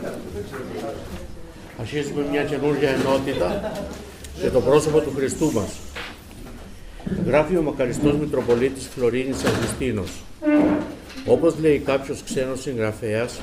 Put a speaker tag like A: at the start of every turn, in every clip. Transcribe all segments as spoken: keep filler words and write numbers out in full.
A: Αρχίζουμε μια καινούργια ενότητα για το πρόσωπο του Χριστού μας. Γράφει ο μακαριστός Μητροπολίτης Φλωρίνης Αυγουστίνος. Όπως λέει κάποιος ξένος συγγραφέας,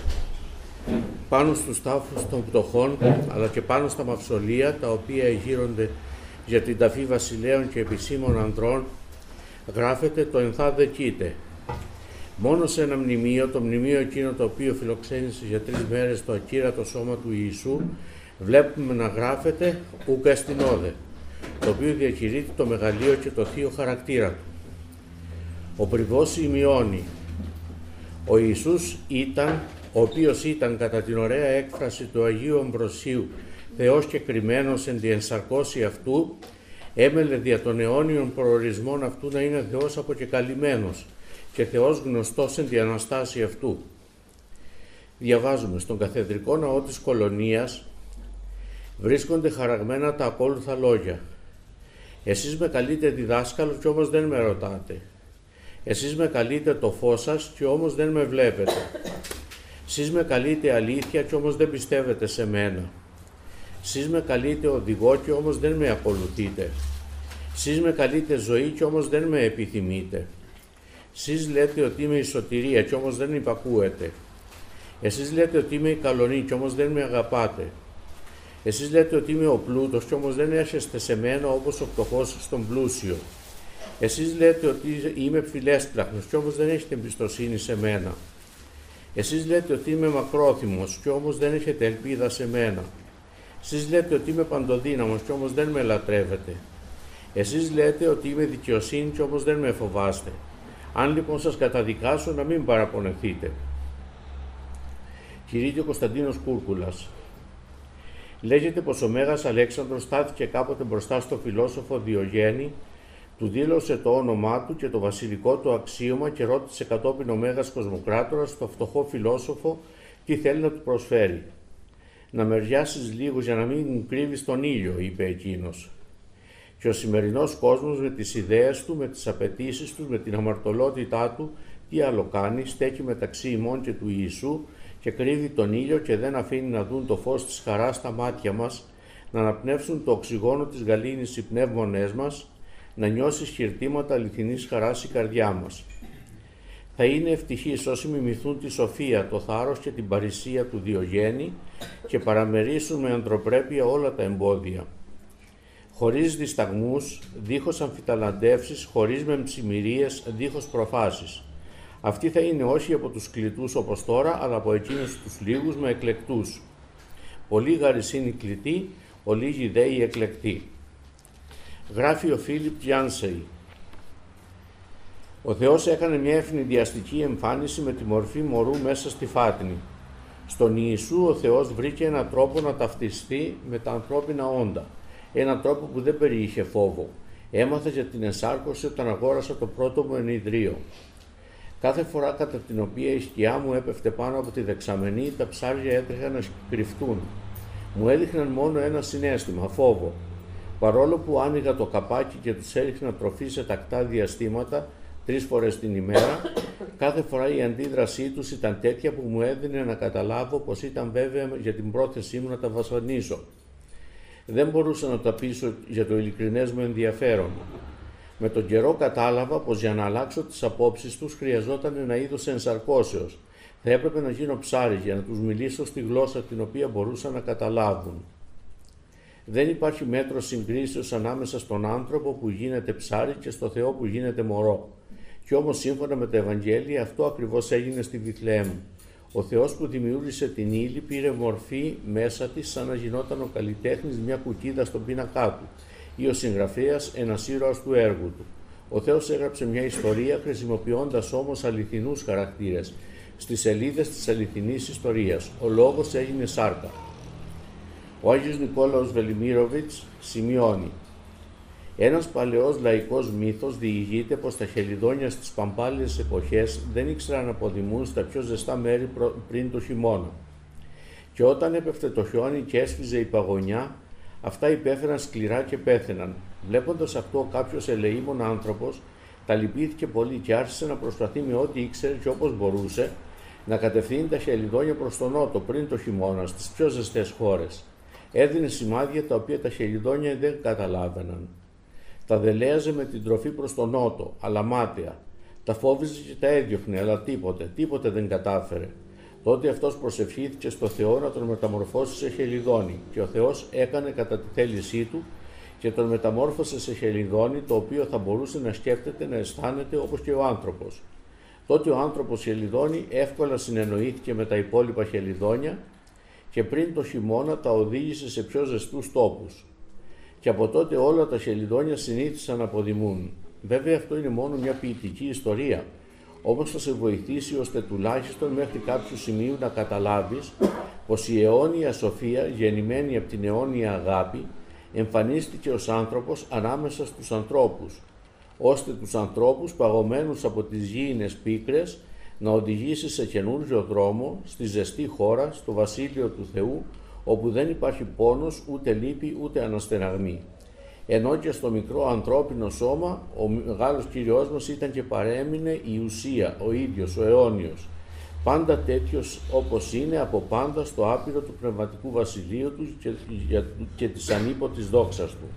A: πάνω στους τάφους των πτωχών, αλλά και πάνω στα μαυσολεία, τα οποία εγείρονται για την ταφή βασιλέων και επισήμων ανδρών, γράφεται το «ενθά δεκείτε». Μόνο σε ένα μνημείο, το μνημείο εκείνο το οποίο φιλοξένησε για τρεις μέρες το ακύρατο σώμα του Ιησού, βλέπουμε να γράφεται «ουκ εστινόδε», το οποίο διακηρύττει το μεγαλείο και το θείο χαρακτήρα του. Ο πριβός σημειώνει: ο Ιησούς ήταν, ο οποίος ήταν κατά την ωραία έκφραση του Αγίου Αμβροσίου Θεός και κρυμμένος εν τη ενσαρκώση αυτού, έμελε δια των αιώνιων προορισμών αυτού να είναι Θεός αποκεκαλυμμένος και Θεός γνωστός εν τη Αναστάση αυτού. Διαβάζουμε: στον καθεδρικό ναό της Κολωνίας βρίσκονται χαραγμένα τα ακόλουθα λόγια. Εσείς με καλείτε διδάσκαλο και όμως δεν με ρωτάτε. Εσείς με καλείτε το φως σας και όμως δεν με βλέπετε. Εσείς με καλείτε αλήθεια και όμως δεν πιστεύετε σε μένα. Εσείς με καλείτε οδηγό και όμως δεν με ακολουθείτε. Εσείς με καλείτε ζωή και όμως δεν με επιθυμείτε. Εσείς λέτε ότι είμαι η σωτηρία και όμως δεν υπακούετε. Εσείς λέτε ότι είμαι η καλονή και όμως δεν με αγαπάτε. Εσείς λέτε ότι είμαι ο πλούτος και όμως δεν έρχεστε σε μένα όπως ο φτωχός στον πλούσιο. Εσείς λέτε ότι είμαι φιλέσπλαχνος και όμως δεν έχετε εμπιστοσύνη σε μένα. Εσείς λέτε ότι είμαι μακρόθυμος και όμως δεν έχετε ελπίδα σε μένα. Εσείς λέτε ότι είμαι παντοδύναμος και όμως δεν με λατρεύετε. Εσείς λέτε ότι είμαι δικαιοσύνη και όμως δεν με φοβάστε. Αν λοιπόν σας καταδικάσω, να μην παραπονεθείτε. Κηρύττει ο Κωνσταντίνος Κούρκουλας. Λέγεται πως ο Μέγας Αλέξανδρος στάθηκε κάποτε μπροστά στο φιλόσοφο Διογέννη, του δήλωσε το όνομά του και το βασιλικό του αξίωμα και ρώτησε κατόπιν ο Μέγας Κοσμοκράτορας το φτωχό φιλόσοφο τι θέλει να του προσφέρει. «Να μεριάσεις λίγο για να μην μου κρύβεις τον ήλιο», είπε εκείνος. Και ο σημερινός κόσμος με τις ιδέες του, με τις απαιτήσεις του, με την αμαρτωλότητά του, τι άλλο κάνει, στέκει μεταξύ ημών και του Ιησού και κρύβει τον ήλιο και δεν αφήνει να δουν το φως της χαράς στα μάτια μας, να αναπνεύσουν το οξυγόνο της γαλήνης οι πνεύμονές μας, να νιώσει χειρτήματα αληθινής χαράς η καρδιά μας. Θα είναι ευτυχείς όσοι μιμηθούν τη σοφία, το θάρρος και την παρησία του Διογέννη και παραμερίσουν με ανθρωπρέπεια όλα τα εμπόδια. Χωρίς δισταγμούς, δίχως αμφιταλαντεύσεις, χωρίς μεμψημυρίες, δίχως προφάσεις. Αυτοί θα είναι όχι από τους κλητούς όπως τώρα, αλλά από εκείνους τους λίγους με εκλεκτούς. Πολλοί γάρις είναι οι κλητοί, ο λίγοι δε οι εκλεκτοί. Γράφει ο Φίλιπ Γιάνσεϊ. Ο Θεός έκανε μια ευνηδιαστική εμφάνιση με τη μορφή μωρού μέσα στη φάτνη. Στον Ιησού ο Θεός βρήκε έναν τρόπο να ταυτιστεί με τα ανθρώπινα όντα. Έναν τρόπο που δεν περιείχε φόβο. Έμαθα για την ενσάρκωση όταν αγόρασα το πρώτο μου ενιδρίο. Κάθε φορά κατά την οποία η σκιά μου έπεφτε πάνω από τη δεξαμενή, τα ψάρια έτρεχαν να κρυφτούν. Μου έδειχναν μόνο ένα συναίσθημα, φόβο. Παρόλο που άνοιγα το καπάκι και τους έριχνα τροφή σε τακτά διαστήματα, τρεις φορές την ημέρα, κάθε φορά η αντίδρασή τους ήταν τέτοια που μου έδινε να καταλάβω πως ήταν βέβαια για την πρόθεσή μου να τα βασανίσω. Δεν μπορούσα να τα πείσω για το ειλικρινές μου ενδιαφέρον. Με τον καιρό κατάλαβα πως για να αλλάξω τις απόψεις τους χρειαζόταν ένα είδος ενσαρκώσεως. Θα έπρεπε να γίνω ψάρι για να τους μιλήσω στη γλώσσα την οποία μπορούσαν να καταλάβουν. Δεν υπάρχει μέτρο συγκρίσεως ανάμεσα στον άνθρωπο που γίνεται ψάρι και στο Θεό που γίνεται μωρό. Κι όμως σύμφωνα με τα Ευαγγέλια αυτό ακριβώς έγινε στη Βιθλεέμ. Ο Θεός που δημιούργησε την ύλη πήρε μορφή μέσα της σαν να γινόταν ο καλλιτέχνης μια κουκίδα στον πίνακά του ή ο συγγραφέας ένας ήρωας του έργου του. Ο Θεός έγραψε μια ιστορία χρησιμοποιώντας όμως αληθινούς χαρακτήρες στις σελίδες της αληθινής ιστορίας. Ο λόγος έγινε σάρκα. Ο Άγιος Νικόλαος Βελιμίροβιτς σημειώνει: ένας παλαιός λαϊκός μύθος διηγείται πως τα χελιδόνια στις παμπάλιες εποχές δεν ήξεραν να αποδημούν στα πιο ζεστά μέρη πριν το χειμώνα. Και όταν έπεφτε το χιόνι και έσφιζε η παγωνιά, αυτά υπέφεραν σκληρά και πέθαιναν. Βλέποντας αυτό, κάποιος ελεήμων άνθρωπος τα λυπήθηκε πολύ και άρχισε να προσπαθεί με ό,τι ήξερε και όπως μπορούσε να κατευθύνει τα χελιδόνια προς τον νότο πριν το χειμώνα, στις πιο ζεστές χώρες. Έδινε σημάδια τα οποία τα χελιδόνια δεν καταλάβαιναν. Τα δελέαζε με την τροφή προς τον νότο, αλλά μάταια. Τα φόβιζε και τα έδιωχνε, αλλά τίποτε, τίποτε δεν κατάφερε. Τότε αυτός προσευχήθηκε στο Θεό να τον μεταμορφώσει σε χελιδόνι και ο Θεός έκανε κατά τη θέλησή του και τον μεταμόρφωσε σε χελιδόνι, το οποίο θα μπορούσε να σκέφτεται, να αισθάνεται όπως και ο άνθρωπος. Τότε ο άνθρωπος χελιδόνι εύκολα συνεννοήθηκε με τα υπόλοιπα χελιδόνια και πριν το χειμώνα τα οδήγησε σε πιο ζεστούς τόπους. Και από τότε όλα τα χελιδόνια συνήθισαν να αποδημούν. Βέβαια αυτό είναι μόνο μια ποιητική ιστορία, όμως θα σε βοηθήσει ώστε τουλάχιστον μέχρι κάποιου σημείου να καταλάβεις πως η αιώνια σοφία, γεννημένη από την αιώνια αγάπη, εμφανίστηκε ως άνθρωπος ανάμεσα στους ανθρώπους, ώστε τους ανθρώπους παγωμένους από τις γήινες πίκρες να οδηγήσει σε καινούργιο δρόμο, στη ζεστή χώρα, στο βασίλειο του Θεού, όπου δεν υπάρχει πόνος, ούτε λύπη, ούτε αναστεναγμή. Ενώ και στο μικρό ανθρώπινο σώμα, ο μεγάλος Κυριός μας ήταν και παρέμεινε η ουσία, ο ίδιος, ο αιώνιος, πάντα τέτοιος όπως είναι από πάντα στο άπειρο του πνευματικού βασιλείου του και, και, και της ανίποτης δόξας του.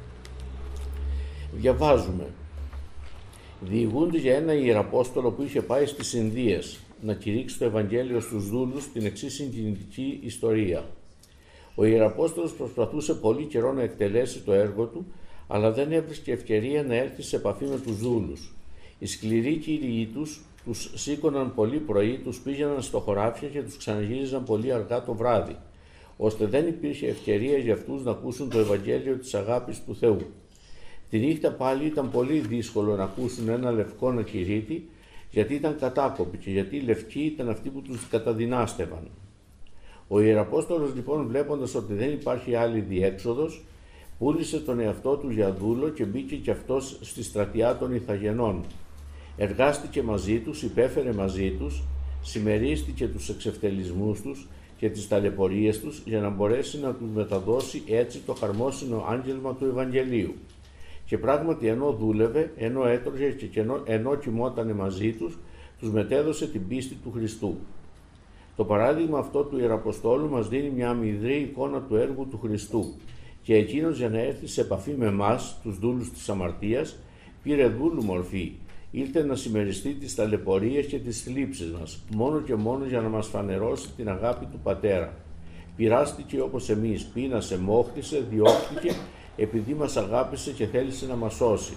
A: Διαβάζουμε. Διηγούνται για ένα ιεραπόστολο που είχε πάει στις Ινδίες να κηρύξει το Ευαγγέλιο στους δούλους την εξής συγκινητική ιστορία. Ο Ιεραπόστολος προσπαθούσε πολύ καιρό να εκτελέσει το έργο του, αλλά δεν έβρισκε ευκαιρία να έρθει σε επαφή με τους δούλους. Οι σκληροί κύριοι τους τους σήκωναν πολύ πρωί, τους πήγαιναν στο χωράφια και τους ξαναγύριζαν πολύ αργά το βράδυ, ώστε δεν υπήρχε ευκαιρία για αυτούς να ακούσουν το Ευαγγέλιο της αγάπης του Θεού. Τη νύχτα πάλι ήταν πολύ δύσκολο να ακούσουν ένα λευκό να κηρύττει, γιατί ήταν κατάκοποι και γιατί οι λευκοί ήταν αυτοί που τους καταδυνάστευαν. Ο Ιεραπόστολος λοιπόν, βλέποντας ότι δεν υπάρχει άλλη διέξοδος, πούλησε τον εαυτό του για δούλο και μπήκε κι αυτός στη στρατιά των Ιθαγενών. Εργάστηκε μαζί τους, υπέφερε μαζί τους, συμμερίστηκε τους εξευτελισμούς τους και τις ταλαιπωρίες τους για να μπορέσει να τους μεταδώσει έτσι το χαρμόσυνο άγγελμα του Ευαγγελίου. Και πράγματι ενώ δούλευε, ενώ έτρωγε και ενώ, ενώ κοιμότανε μαζί τους, τους μετέδωσε την πίστη του Χριστού. Το παράδειγμα αυτό του Ιεραποστόλου μας δίνει μια αμυδρή εικόνα του έργου του Χριστού και εκείνος για να έρθει σε επαφή με εμάς, τους δούλους της αμαρτίας, πήρε δούλου μορφή, ήλθε να συμμεριστεί τις ταλαιπωρίες και τις θλίψεις μας, μόνο και μόνο για να μας φανερώσει την αγάπη του Πατέρα. Πειράστηκε όπως εμείς, πείνασε, μόχθησε, διώχθηκε, επειδή μας αγάπησε και θέλησε να μας σώσει.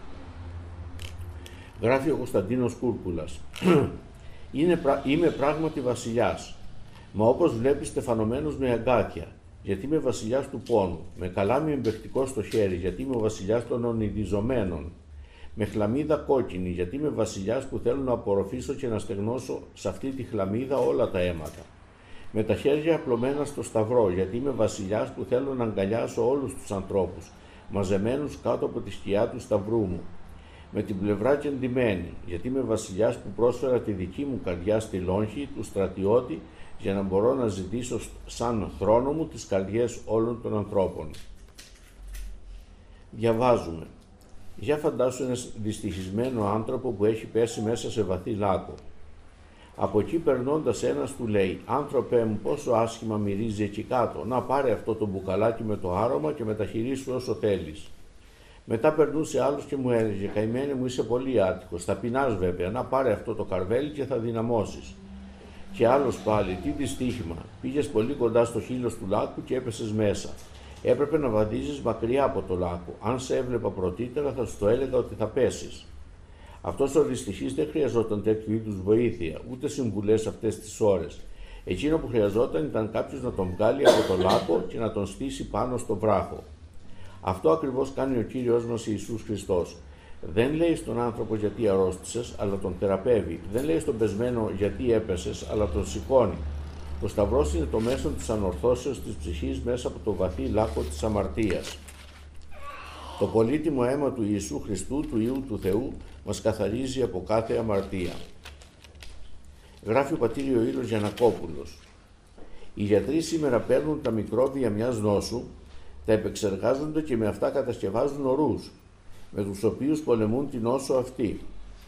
A: Γράφει ο Κωνσταντίνος Κούρκουλας. Είναι, είμαι πράγματι βασιλιάς, μα όπως βλέπεις στεφανωμένος με αγκάκια, γιατί είμαι βασιλιάς του πόνου, με καλάμι εμπεχτικό στο χέρι, γιατί είμαι ο βασιλιάς των ονειδιζομένων, με χλαμίδα κόκκινη, γιατί είμαι βασιλιάς που θέλω να απορροφήσω και να στεγνώσω σε αυτή τη χλαμίδα όλα τα αίματα, με τα χέρια απλωμένα στο σταυρό, γιατί είμαι βασιλιάς που θέλω να αγκαλιάσω όλους τους ανθρώπους, μαζεμένους κάτω από τη σκιά του σταυρού μου, με την πλευρά κεντυμένη, γιατί είμαι βασιλιάς που πρόσφερα τη δική μου καρδιά στη λόγχη του στρατιώτη για να μπορώ να ζητήσω σαν θρόνο μου τις καρδιές όλων των ανθρώπων. Διαβάζουμε. Για φαντάσου ένα δυστυχισμένο άνθρωπο που έχει πέσει μέσα σε βαθύ λάκκο. Από εκεί περνώντας ένας του λέει «Άνθρωπέ μου, πόσο άσχημα μυρίζει εκεί κάτω, να πάρε αυτό το μπουκαλάκι με το άρωμα και μεταχειρίσου όσο θέλεις». Μετά περνούσε άλλος και μου έλεγε «Καημένε μου, είσαι πολύ άτυχος, θα πεινάς βέβαια, να πάρε αυτό το καρβέλι και θα δυναμώσεις». Και άλλος πάλι «Τι δυστύχημα, πήγες πολύ κοντά στο χείλος του λάκκου και έπεσες μέσα. Έπρεπε να βαδίζεις μακριά από το λάκκο, αν σε έβλεπα πρωτήτερα θα σου το έλεγα ότι θα πέσεις». Αυτός ο δυστυχής δεν χρειαζόταν τέτοιου είδους βοήθεια, ούτε συμβουλές αυτές τις ώρες. Εκείνο που χρειαζόταν ήταν κάποιος να τον βγάλει από το λάκκο και να τον στήσει πάνω στο βράχο. Αυτό ακριβώς κάνει ο Κύριος μας Ιησούς Χριστός. Δεν λέει στον άνθρωπο γιατί αρρώστησες, αλλά τον θεραπεύει. Δεν λέει στον πεσμένο γιατί έπεσες, αλλά τον σηκώνει. Ο Σταυρός είναι το μέσο της ανορθώσεως της ψυχής μέσα από το βαθύ λάκκο της αμαρτίας. Το πολύτιμο αίμα του Ιησού Χριστού, του Υιού του Θεού, μας καθαρίζει από κάθε αμαρτία. Γράφει ο πατήρ Ιωήλος Γιαννακόπουλος. Οι γιατροί σήμερα παίρνουν τα μικρόβια μιας νόσου, τα επεξεργάζονται και με αυτά κατασκευάζουν ορούς, με τους οποίους πολεμούν την νόσο αυτή.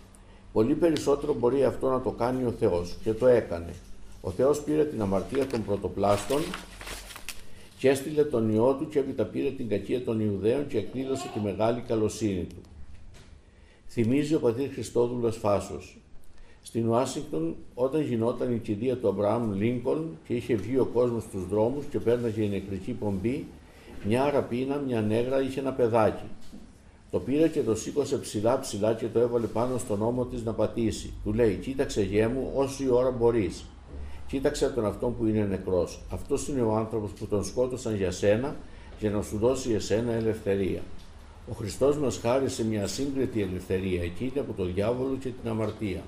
A: Πολύ περισσότερο μπορεί αυτό να το κάνει ο Θεός και το έκανε. Ο Θεός πήρε την αμαρτία των πρωτοπλάστων και έστειλε τον Υιό Του και έπειτα πήρε την κακία των Ιουδαίων και εκδήλωσε τη μεγάλη καλοσύνη Του. Θυμίζει ο πατήρ Χριστόδουλος Φάσος. Στην Ουάσιγκτον, όταν γινόταν η κηδεία του Αμπραάμ Λίνκολν και είχε βγει ο κόσμος στους δρόμους και πέρναγε η νεκρική πομπή, μια αραπίνα, μια νέγρα, είχε ένα παιδάκι. Το πήρε και το σήκωσε ψηλά ψηλά και το έβαλε πάνω στον ώμο της να πατήσει. Του λέει: «Κοίταξε, γιέ μου, όση ώρα μπορείς. Κοίταξε τον αυτόν που είναι νεκρός. Αυτός είναι ο άνθρωπος που τον σκότωσαν για σένα για να σου δώσει εσένα ελευθερία». Ο Χριστός μας χάρισε μια σύγκριτη ελευθερία, εκείνη από τον διάβολο και την αμαρτία.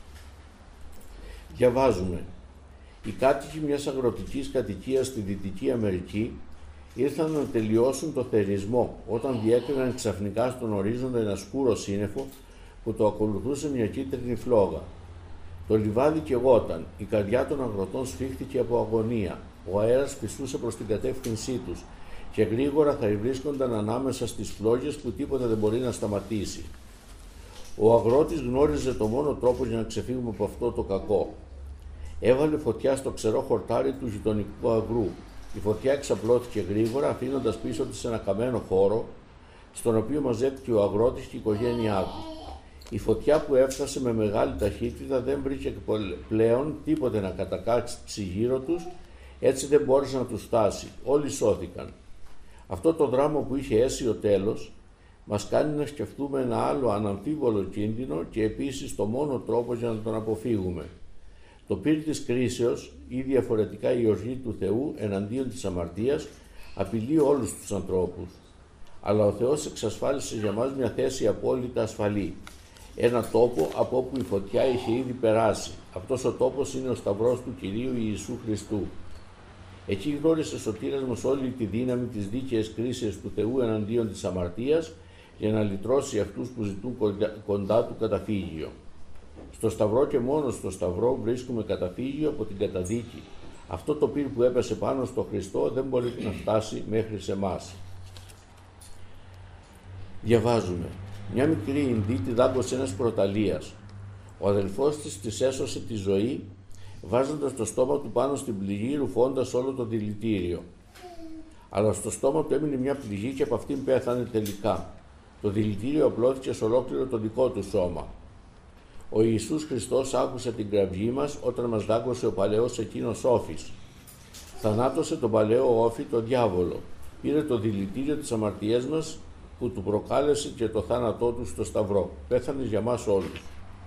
A: Διαβάζουμε: «Οι κάτοικοι μιας αγροτικής κατοικίας στη Δυτική Αμερική ήρθαν να τελειώσουν το θερισμό όταν διέκριναν ξαφνικά στον ορίζοντα ένα σκούρο σύννεφο που το ακολουθούσε μια κίτρινη φλόγα. Το λιβάδι καιγόταν, η καρδιά των αγροτών σφίχτηκε από αγωνία, ο αέρας φυσούσε προς την κατεύθυνσή τους και γρήγορα θα βρίσκονταν ανάμεσα στις φλόγες που τίποτα δεν μπορεί να σταματήσει. Ο αγρότης γνώριζε το μόνο τρόπο για να ξεφύγουμε από αυτό το κακό. Έβαλε φωτιά στο ξερό χορτάρι του γειτονικού αγρού. Η φωτιά εξαπλώθηκε γρήγορα, αφήνοντας πίσω της ένα καμένο χώρο, στον οποίο μαζεύτηκε ο αγρότης και η οικογένειά του. Η φωτιά που έφτασε με μεγάλη ταχύτητα δεν βρήκε πλέον τίποτε να κατακάτσει γύρω τους, έτσι δεν μπόρεσε να τους φτάσει. Όλοι σώθηκαν. Αυτό το δράμα που είχε αίσιο τέλος μας κάνει να σκεφτούμε ένα άλλο αναμφίβολο κίνδυνο και επίσης το μόνο τρόπο για να τον αποφύγουμε. Το πύρ της κρίσεως ή διαφορετικά η οργή του Θεού εναντίον της αμαρτίας απειλεί όλους τους ανθρώπους. Αλλά ο Θεός εξασφάλισε για μας μια θέση απόλυτα ασφαλή. Ένα τόπο από όπου η φωτιά είχε ήδη περάσει. Αυτός ο τόπος είναι ο Σταυρός του Κυρίου Ιησού Χριστού. Εκεί γνώρισε ο Σωτήρας μας όλη τη δύναμη της δίκαιης κρίσεως του Θεού εναντίον της αμαρτίας για να λυτρώσει αυτούς που ζητούν κοντά του καταφύγιο. Στο Σταυρό και μόνο στο Σταυρό βρίσκουμε καταφύγιο από την καταδίκη. Αυτό το πύρ που έπεσε πάνω στο Χριστό δεν μπορεί να φτάσει μέχρι σε εμάς. Διαβάζουμε. Μια μικρή Ινδίτη δάγκωσε ένας προταλίας. Ο αδελφός της της έσωσε τη ζωή, βάζοντας το στόμα του πάνω στην πληγή, ρουφώντας όλο το δηλητήριο. Αλλά στο στόμα του έμεινε μια πληγή και από αυτήν πέθανε τελικά. Το δηλητήριο απλώθηκε σε ολόκληρο το δικό του σώμα. Ο Ιησούς Χριστός άκουσε την κραυγή μας όταν μας δάγκωσε ο παλαιός εκείνος όφης. Θανάτωσε τον παλαιό όφη, τον διάβολο. Πήρε το δηλητήριο της αμαρτίας μας που του προκάλεσε και το θάνατό του στο Σταυρό. Πέθανε για μας όλους.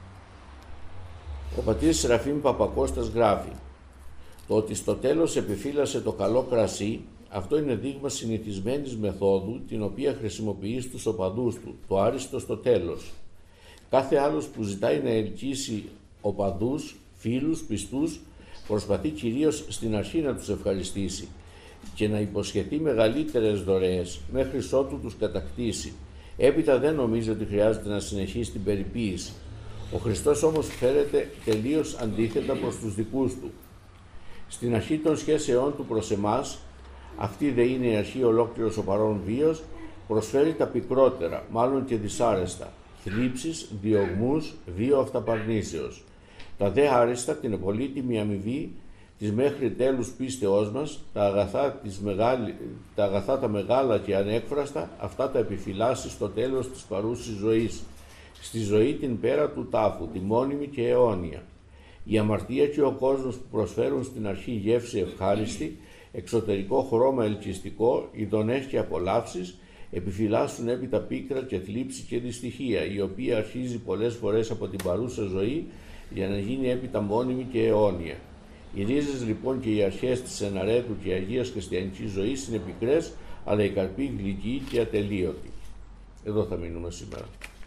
A: Ο πατήρ Σεραφείμ Παπακώστας γράφει: «Το ότι στο τέλος επιφύλασε το καλό κρασί, αυτό είναι δείγμα συνηθισμένης μεθόδου την οποία χρησιμοποιεί στους οπαδούς του, το άριστο στο τέλος. Κάθε άλλος που ζητάει να ελκύσει οπαδούς, φίλους, πιστούς, προσπαθεί κυρίως στην αρχή να τους ευχαριστήσει και να υποσχεθεί μεγαλύτερες δωρεές μέχρι ότου τους κατακτήσει. Έπειτα δεν νομίζει ότι χρειάζεται να συνεχίσει την περιποίηση. Ο Χριστός όμως φέρεται τελείως αντίθετα προς τους δικούς του. Στην αρχή των σχέσεών του προς εμάς, αυτή δε είναι η αρχή ολόκληρος ο παρόν βίος, προσφέρει τα πικρότερα, μάλλον και δυσάρεστα, θλίψεις, διωγμούς, βίο αυταπαρνήσεως. Τα δε άριστα, την πολύτιμη αμοιβή της μέχρι τέλους πίστεώς μας, τα αγαθά, της μεγάλη, τα αγαθά τα μεγάλα και ανέκφραστα, αυτά τα επιφυλάσσει στο τέλος της παρούσης ζωής, στη ζωή την πέρα του τάφου, τη μόνιμη και αιώνια. Η αμαρτία και ο κόσμος που προσφέρουν στην αρχή γεύση ευχάριστη, εξωτερικό χρώμα ελκυστικό, ειδονές και απολαύσεις, επιφυλάσσουν έπειτα πίκρα και θλίψη και δυστυχία, η οποία αρχίζει πολλές φορές από την παρούσα ζωή για να γίνει έπειτα μόνιμη και αιώνια. Οι ρίζες λοιπόν και οι αρχές της εναρέτου και αγίας χριστιανικής ζωής είναι πικρές, αλλά οι καρποί γλυκοί και ατελείωτοι. Εδώ θα μείνουμε σήμερα.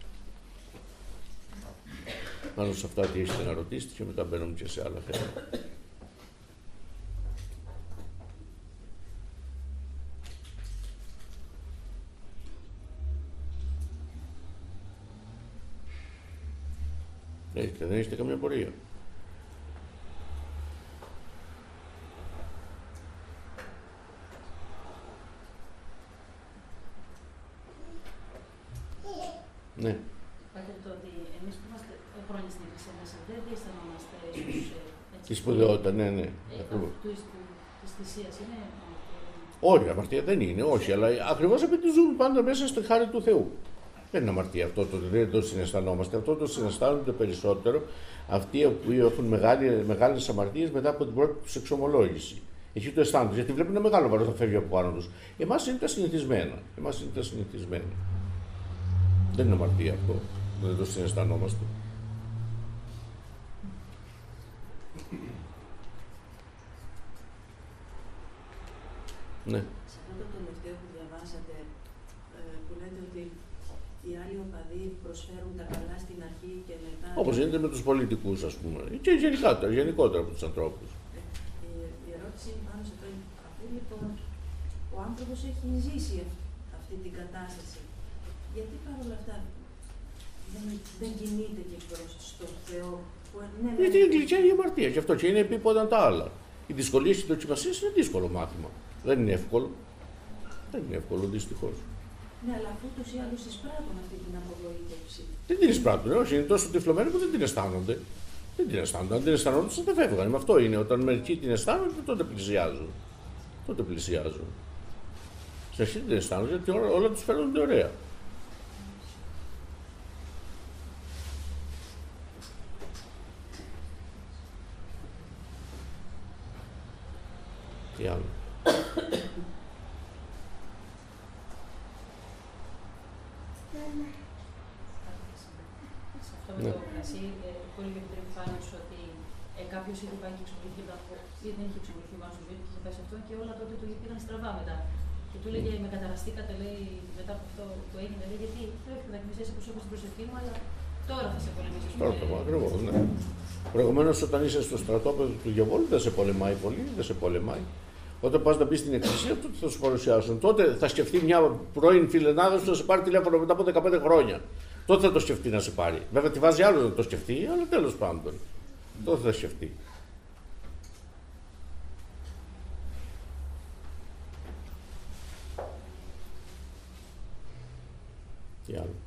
A: Πάνω σε αυτά τι έχετε να ρωτήσετε και μετά μπαίνουμε και σε άλλα θέματα. Έχετε, δεν έχετε καμία πορεία.
B: Ναι. Πάτε το ότι εμείς που είμαστε χρόνια στην Εκκλησία μέσα, δεν διαισθανόμαστε ίσως.
A: Τη σπουδαιότητα, ναι, ναι.
B: Τη θυσία είναι.
A: Όχι, αμαρτία δεν είναι, όχι, αλλά ακριβώς επειδή ζούμε πάντα μέσα στη χάρη του Θεού. Δεν είναι αμαρτία αυτό, το, δεν το συναισθανόμαστε. Αυτό το συναισθάνονται περισσότερο αυτοί που έχουν μεγάλες αμαρτίες μετά από την πρώτη τους εξομολόγηση. Εκεί το αισθάνονται, γιατί βλέπουν ένα μεγάλο βάρος να φεύγει από πάνω τους. Εμάς είναι τα συνηθισμένα. Εμάς είναι τα συνηθισμένα. Δεν είναι αμαρτία αυτό, δεν το συναισθανόμαστε. Ναι.
C: Σε αυτό το τελευταίο που διαβάσατε, που λέτε ότι οι άλλοι οπαδοί προσφέρουν τα καλά στην αρχή και μετά...
A: Όπως γίνεται με τους πολιτικούς, ας πούμε, και γενικότερα, γενικότερα από τους ανθρώπους.
C: Ε, η, η ερώτηση πάνω σε αυτό είναι, αφού λοιπόν ο άνθρωπος έχει ζήσει αυτή την κατάσταση, γιατί παρόλα αυτά δεν, δεν κινείται και προς τον Θεό? Που, ναι,
A: γιατί είναι γλυκιά η αμαρτία, και αυτό και είναι επίποντα τα άλλα. Οι δυσκολίες της δοκιμασίας είναι δύσκολο μάθημα. Δεν είναι εύκολο. Δεν είναι εύκολο, δυστυχώς.
C: Ναι, αλλά αφού τους ή άλλους εισπράττουν αυτή την απογοήτευση.
A: Δεν την εισπράττουν, όχι. Είναι τόσο τυφλωμένοι που δεν την αισθάνονται. Δεν την αισθάνονται. Αν την αισθανόντουσαν, δεν φεύγαν. Με αυτό είναι. Όταν μερικοί την αισθάνονται, τότε πλησιάζουν. Τότε πλησιάζουν. Σε αρχή δεν την αισθάνονται, γιατί όλα, όλα τους φαίνονται ωραία. Τι άλλο.
B: Σε αυτό με το κρασί, που έλεγε πριν πάνω σου ότι κάποιος είχε πάει και εξομολογήθηκε ή δεν είχε εξομολογηθεί πάνω στο σπίτι, είχε πάει σε αυτό και όλα τότε του πήγαν στραβά μετά. Και του έλεγε με καταραστήκατε, λέει, μετά από αυτό που έγινε, λέει, γιατί πρέπει να εκκλησιάσει που έχω στην προσευχή μου, αλλά τώρα θα σε πολεμήσει.
A: Τώρα το ακριβώς, ναι. Προηγουμένως, όταν είσαι στο στρατόπεδο του διαβόλου, δεν σε πολεμάει πολύ, δεν σε πολεμάει. Όταν πας να μπει στην εκκλησία, τότε θα σου παρουσιάσουν. Τότε θα σκεφτεί μια πρώην φιλενάδα σου να σε πάρει τηλέφωνο μετά από δεκαπέντε χρόνια. Τότε θα το σκεφτεί να σε πάρει. Βέβαια, τη βάζει άλλο να το σκεφτεί, αλλά τέλος πάντων. Τότε θα σκεφτεί. Τι άλλο.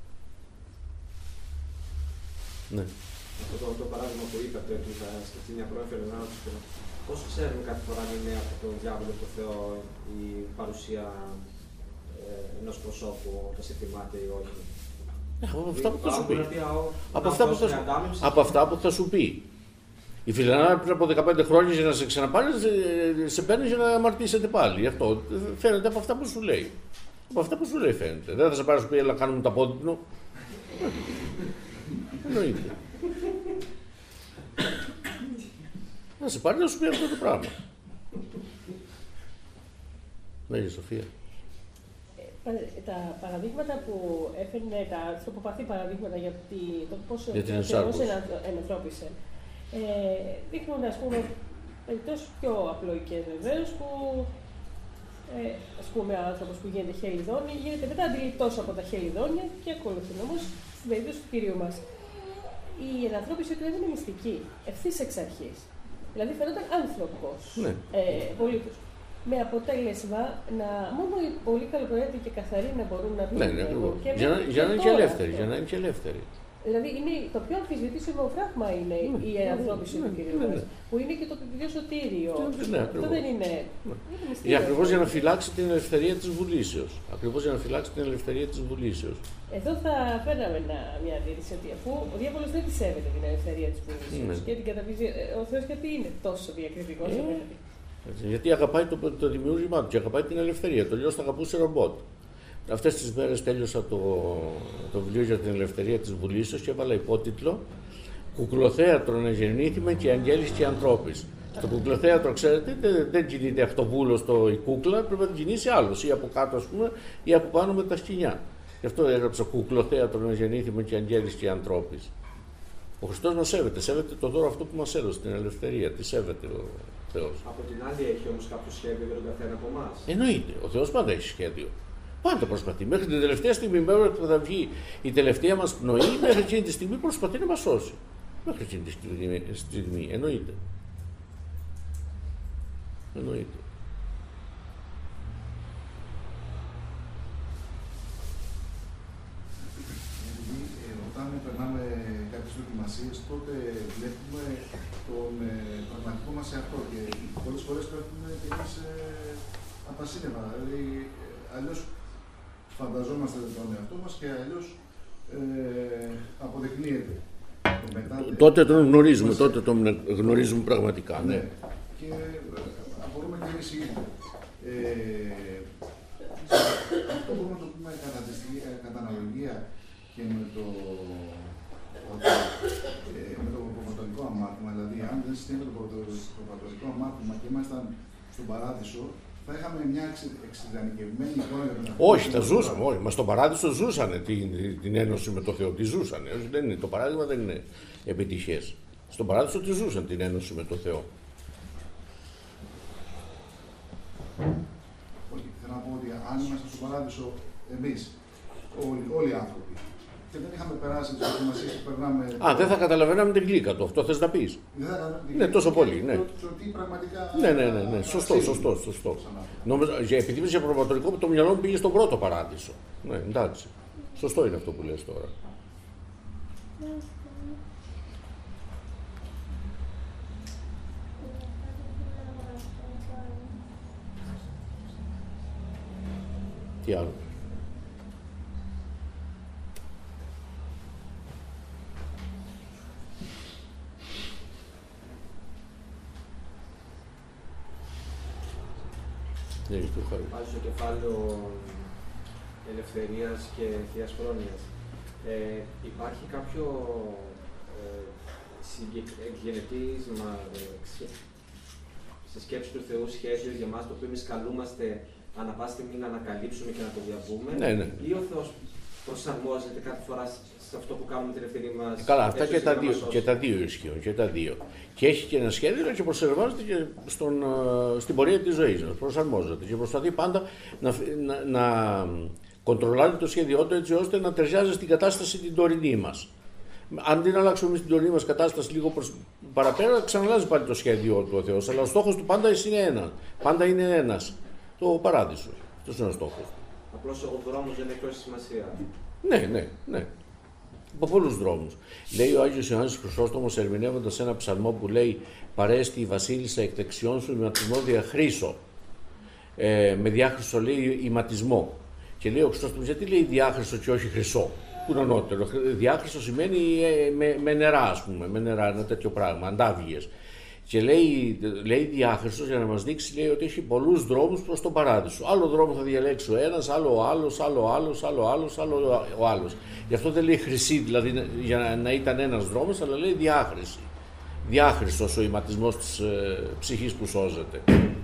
A: Ναι.
D: Αυτό το, το παράδειγμα που είπατε ότι θα σκεφτεί μια πρώην φιλενάδα του, πώς ξέρουμε κάθε φορά αν είναι από τον διάβολο το Θεό η παρουσία ε, ενός προσώπου όταν σε θυμάται ή όχι?
A: Από αυτά που θα σου πει.
D: Από
A: αυτά που θα, από αυτά που θα σου πει. Η φιλενάδα πριν από δεκαπέντε χρόνια για να σε ξαναπάρει, σε, σε παίρνει για να αμαρτήσετε πάλι. Αυτό φαίνεται από αυτά που σου λέει. Από αυτά που σου λέει φαίνεται. Δεν θα σε πάρει να σου πει, έλα κάνουμε τα πόδινο. Εννοείται. Να σε πάρει να σου πει αυτό το πράγμα. Ναι, Σοφία.
E: Τα παραδείγματα που έφερνε, τα ανθρωποπαθή παραδείγματα για το πώς ο
A: Θεός
E: ενανθρώπισε, ε, δείχνουν, ας πούμε, περιπτώσεις πιο απλοϊκές βεβαίως, που ε, ας πούμε, ο άνθρωπος που γίνεται χελιδόνι γίνεται μετά αντιληπτός από τα χελιδόνια και ακολουθούν. Όμως, στην περίπτωση του Κυρίου μας, η ενανθρώπιση του είναι μυστική, ευθύς εξ αρχής. Δηλαδή φαινόταν άνθρωπος,
A: ναι.
E: ε, πολίτης. Με αποτέλεσμα να μόνο οι πολύ καλοπροαίρετοι και καθαροί να μπορούν να βγουν.
A: Ναι, ναι, και για, να, για να είναι και ελεύθεροι. Για να είναι και ελεύθεροι.
E: Δηλαδή είναι, το πιο αμφισβητήσιμο πράγμα είναι ναι, η ενανθρώπιση ναι, του Κυρίου ναι, ναι. μας, που είναι και το πιο σωτήριο.
A: Ναι,
E: αυτό δεν είναι.
A: Ναι. είναι ακριβώς για να φυλάξει την ελευθερία της βουλήσεως. Ακριβώς για να φυλάξει την ελευθερία της βουλήσεως.
E: Εδώ θα φέραμε μια αντίρρηση ότι αφού ο διάβολος δεν τη σέβεται την ελευθερία της βουλήσεως ναι. και την καταπίζει, ο Θεός γιατί είναι τόσο διακριτικός
A: ε.
E: απέναντι.
A: Γιατί αγαπάει το, το δημιούργημά του και αγαπάει την ελευθερία. Το αλλιώς θα αγαπούσε ρομπότ. Αυτές τις μέρες τέλειωσα το, το βιβλίο για την ελευθερία της βουλήσεως και έβαλα υπότιτλο «Κουκλοθέατρον εγεννήθημε και αγγέλης και ανθρώπης». Στο κουκλοθέατρο, ξέρετε, δεν, δεν κινείται αυτοβούλο στο η κούκλα, πρέπει να την κινήσει άλλος, ή από κάτω, ας πούμε, ή από πάνω με τα σκοινιά. Γι' αυτό έγραψα «Κουκλοθέατρον εγεννήθημε και αγγέλης και ανθρώπης». Ο Χριστός μας σέβεται, σέβεται το δώρο αυτό που μας έδωσε, την ελευθερία, τη σέβεται ο Θεός.
D: Από την άλλη, έχει όμως κάποιο σχέδιο για τον καθένα από εμάς?
A: Εννοείται, ο Θεός πάντα έχει σχέδιο. Πάντα προσπαθεί. Μέχρι την τελευταία στιγμή, μέχρι που θα βγει η τελευταία μας πνοή, μέχρι εκείνη τη στιγμή προσπαθεί να μας σώσει. Μέχρι εκείνη τη στιγμή, εννοείται. Εννοείται.
F: Όταν περνάμε κάποιες δοκιμασίες φαντασίες, τότε βλέπουμε τον ε, πραγματικό μας εαυτό και πολλές φορές πέφτουμε και εμείς ε, από τα σύννεφα. Δηλαδή, ε, αλλιώς φανταζόμαστε τον εαυτό μας και αλλιώς ε, αποδεικνύεται. Μετά,
A: τότε τον γνωρίζουμε, μας, τότε τον γνωρίζουμε πραγματικά. Ναι.
F: Ναι. Και ε, απορούμε και εμείς οι ίδιοι. Ε, αυτό μπορούμε να το πούμε κατά, κατά αναλογία και με το, ε, με το προπατορικό αμάρτημα. Δηλαδή, αν δεν συνέβη το προπατορικό αμάρτημα και ήμασταν στον Παράδεισο, θα είχαμε μια εξειδανικευμένη εικόνα για τον εαυτό.
A: Όχι, τα ζούσαμε. Όχι. Μα στον Παράδεισο ζούσανε την, την ένωση με το Θεό. Τη ζούσανε. Δεν είναι, το παράδειγμα δεν είναι επιτυχές. Στον Παράδεισο τη ζούσαν την ένωση με το Θεό.
F: Όχι, θέλω να πω ότι αν ήμασταν στον Παράδεισο εμείς, όλοι, όλοι οι άνθρωποι, και δεν είχαμε περάσει τις δοκιμασίες που περνάμε.
A: Α, δεν θα καταλαβαίναμε την γλύκα του. Αυτό θες να πεις.
F: Δεν θα καταλαβαίναμε.
A: Ναι, τόσο πολύ. Ναι.
F: Το, το, τι πραγματικά.
A: Ναι, ναι, ναι, ναι. Σωστό, σωστό, σωστό. Νομίζω, επειδή είσαι προπατορικό, το μυαλό μου πήγε στον πρώτο Παράδεισο. Ναι, εντάξει. Σωστό είναι αυτό που λες τώρα. Τι άλλο.
D: Πάλι στο κεφάλαιο ελευθερίας και θείας πρόνοιας. Ε, υπάρχει κάποιο ε, γενετήσμα ε, σε σκέψη του Θεού σχέδιο για εμάς, το οποίο εμείς καλούμαστε ανά πάση στιγμή να ανακαλύψουμε και να το διαβούμε,
A: ναι, ναι.
D: Ή ο Θεός προσαρμόζεται κάθε φορά σε αυτό που κάνουμε την ελευθερία μας?
A: Καλά, αυτά και τα, δύο, και τα δύο ισχύουν. Και τα δύο. Και έχει και ένα σχέδιο και προσαρμόζεται και στον, στην πορεία της ζωής μας. Προσαρμόζεται και προσπαθεί πάντα να, να, να κοντρολάρει το σχέδιό του έτσι ώστε να ταιριάζει στην κατάσταση την τωρινή μας. Αν δεν αλλάξουμε εμείς την τωρινή μας κατάσταση λίγο προς παραπέρα, ξαναλάζει πάλι το σχέδιό του ο Θεός. Αλλά ο στόχος του πάντα είναι ένα. Πάντα είναι ένας. Το Παράδεισο. Αυτό είναι ο στόχος.
D: Απλώς ο δρόμος δεν έχει σημασία.
A: Ναι, ναι, ναι. Από πολλούς δρόμους. Λέει ο Άγιος Ιωάννης Χρυσόστομος, ερμηνεύοντας ένα ψαλμό που λέει «Παρέστη η βασίλισσα εκ δεξιών σου ηματισμό διαχρήσω». Ε, με διάχρησο λέει ηματισμό. Και λέει ο Χρυσόστομος, γιατί λέει διάχρησο και όχι χρυσό. Που είναι ανώτερο. Διάχρησο σημαίνει ε, με, με νερά, ας πούμε, με νερά, ένα τέτοιο πράγμα, αντάβιες. Και λέει, λέει διάχρηστος για να μας δείξει, λέει ότι έχει πολλούς δρόμους προς τον Παράδεισο. Άλλο δρόμο θα διαλέξει ο ένας, άλλο ο άλλος, άλλο ο άλλος, άλλο ο άλλος, άλλο ο άλλος. Γι' αυτό δεν λέει χρυσή, δηλαδή για να, να ήταν ένας δρόμος, αλλά λέει διάχρηση. Διάχρηστος ο ηματισμός της ε, ψυχής που σώζεται.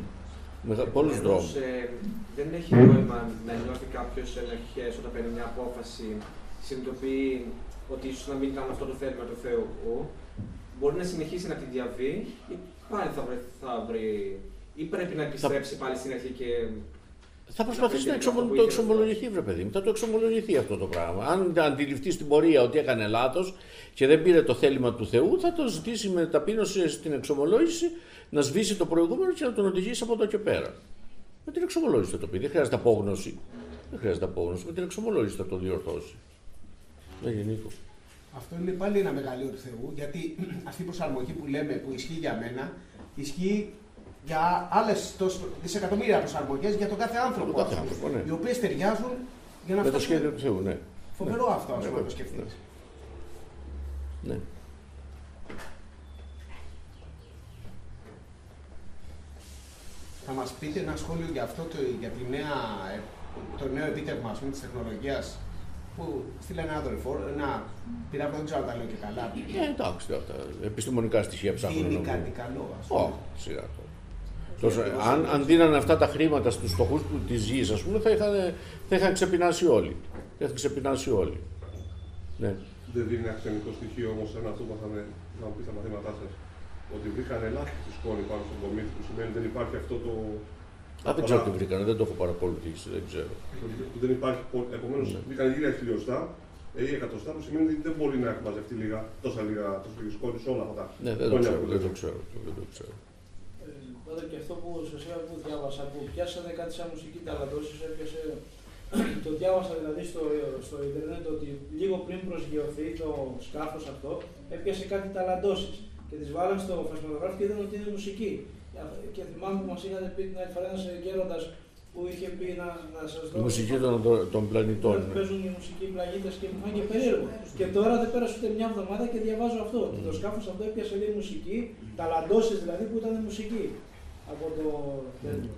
A: Με πολλούς δρόμους.
D: Ε, δεν έχει νόημα να νιώθει κάποιος ενοχές όταν παίρνει μια απόφαση, συνειδητοποιεί ότι ίσως να μην ήταν αυτό το θέλημα του Θεού. Μπορεί να συνεχίσει να τη διαβεί ή πάλι θα βρει, θα βρει ή πρέπει να επιστρέψει θα... πάλι στην αρχή και...
A: Θα προσπαθήσει να, να εξομολ... το εξομολογηθεί, βρε παιδί μου. Θα το εξομολογηθεί αυτό το πράγμα. Αν αντιληφθεί στην πορεία ότι έκανε λάθος και δεν πήρε το θέλημα του Θεού, θα το ζητήσει με ταπείνωση στην εξομολόγηση να σβήσει το προηγούμενο και να τον οδηγήσει από εδώ και πέρα. Με την εξομολόγηση θα το πει. Δεν χρειάζεται απόγνωση. Δεν χρειάζεται απόγνωση. Με την εξομολόγηση θα το διορθώσει. Ναι, Νίκο.
G: Αυτό είναι πάλι ένα μεγαλείο του Θεού, γιατί αυτή η προσαρμογή που λέμε, που ισχύει για μένα, ισχύει για άλλες δισεκατομμύρια προσαρμογές για τον κάθε άνθρωπο,
A: κάθε άνθρωπο ναι.
G: Οι οποίες ταιριάζουν για να
A: με το σχέδιο του Θεού, ναι.
G: Φοβερό
A: ναι.
G: αυτό, ας πούμε,
A: ναι,
G: να το σκεφτείς.
A: Ναι.
G: Θα μας πείτε ένα σχόλιο για αυτό, το, για τη νέα, το νέο επίτευγμα, ας πούμε, της τεχνολογίας, που στείλανε ένα δορυφόρο, ένα πυράβλο, δεν ξέρω αν τα λέω και καλά.
A: Ε, εντάξει, τα επιστημονικά στοιχεία ψάχνουν.
G: Είναι κάτι καλό, ας πούμε.
A: Όχι, σιγά το. Τόσο, αν, αν δίνανε αυτά τα χρήματα στους φτωχούς της γης, ας πούμε, θα είχαν, θα είχαν ξεπεινάσει όλοι. Θα είχαν ξεπεινάσει όλοι. Ναι.
H: Δεν δίνει ένα ξενικό στοιχείο όμως ένα αυτό που μάθαμε να μου πει στα μαθήματά σας, ότι βρήκαν ελάχιστη σκόνη πάνω στον κομίτη, που σημαίνει δεν υπάρχει αυτό το.
A: Α, δεν ξέρω τι βρήκανε, δεν το έχω παρακολουθήσει, δεν ξέρω.
H: Που δεν υπάρχει, επομένως ναι. Βρήκαν λίγα χιλιοστά ή εκατοστά, που σημαίνει ότι δεν μπορεί να έχει μαζευτεί λίγα, τόσα λίγα, τόσα λίγα σκόνη σε όλα αυτά.
A: Ναι, δεν το ξέρω, δεν το ξέρω. Δεν το ξέρω.
I: Πάντα και αυτό που σας είπα που διάβασα, που πιάσατε κάτι σαν μουσική ταλαντώσεις, έπιασε το διάβασα δηλαδή στο, στο ίντερνετ ότι λίγο πριν προσγειωθεί το σκάφος αυτό έπιασε κάτι ταλαντώσεις και τις βάλαν στο φασματογράφο και είδαν ότι είναι μουσική. Και θυμάμαι που μας είχατε πει την άλλη φορά ένας γέροντας που είχε πει να, να σας δω.
A: Η μουσική των, των πλανητών.
I: Ναι. Παίζουν οι μουσικοί πλανήτες και μου φάνηκε περίεργο. Και τώρα δεν πέρασε ούτε μια εβδομάδα και διαβάζω αυτό. Ότι mm. το σκάφος αυτό έπιασε λίγο μουσική, ταλαντώσεις δηλαδή που ήταν μουσική από το τέλος.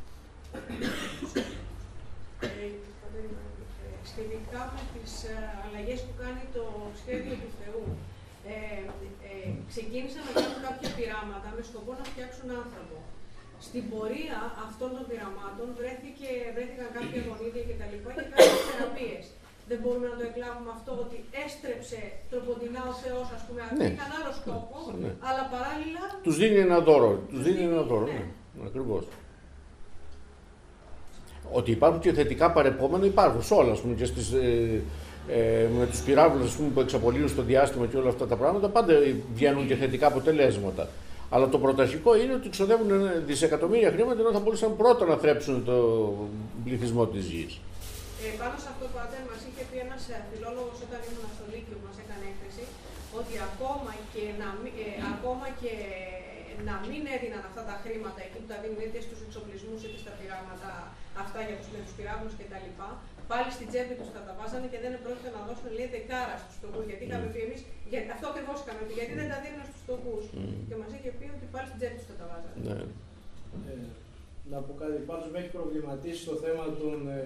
J: Σχετικά με τις αλλαγές που κάνει το σχέδιο του Θεού, ε, ε, ξεκίνησαν να κάνουν κάποια πειράματα με σκοπό να φτιάξουν άνθρωπο. Στην πορεία αυτών των πειραμάτων βρέθηκε, βρέθηκαν κάποια γονίδια κτλ. Και κάποιες θεραπείες. Δεν μπορούμε να το εκλάβουμε αυτό ότι έστρεψε τροποντινά ο Θεός, ας πούμε, ναι. Είχαν άλλο σκοπό, ναι. Αλλά παράλληλα.
A: Τους δίνει ένα δώρο. Τους δίνει ένα δώρο, ναι. Ναι. Ακριβώς. Ότι υπάρχουν και θετικά παρεπόμενα, υπάρχουν σε όλα, ας πούμε, και στις, ε, ε, με τους πυράβλους που εξαπολύουν στο διάστημα και όλα αυτά τα πράγματα, πάντα βγαίνουν και θετικά αποτελέσματα. Αλλά το πρωταρχικό είναι ότι ξοδεύουν δισεκατομμύρια χρήματα ενώ θα μπορούσαν πρώτα να θρέψουν τον πληθυσμό της γης.
J: Ε, πάνω σε αυτό που Πάτερ μας είχε πει ένας φιλόλογος όταν ήμουν στο Λύκειο που μας έκανε έκθεση, ότι ακόμα και να, ε, ακόμα και να μην έδιναν αυτά τα χρήματα εκεί που τα δίνουν είτε στους εξοπλισμούς είτε στα πειράματα αυτά για τους, με τους πυράβλους κτλ. Πάλι στην τσέπη τους θα τα βάζανε και δεν πρόκειται να δώσουν λέει δεκάρα στους φτωχούς. Γιατί είχαμε πει εμείς, για, αυτό ακριβώς είχαμε πει, γιατί δεν τα δίνουν στους φτωχούς. Mm. Και μας είχε πει ότι πάλι στην τσέπη τους θα τα βάζανε.
A: Ναι.
I: Ε, να πω κάτι, πάντως με έχει προβληματίσει το θέμα των ε,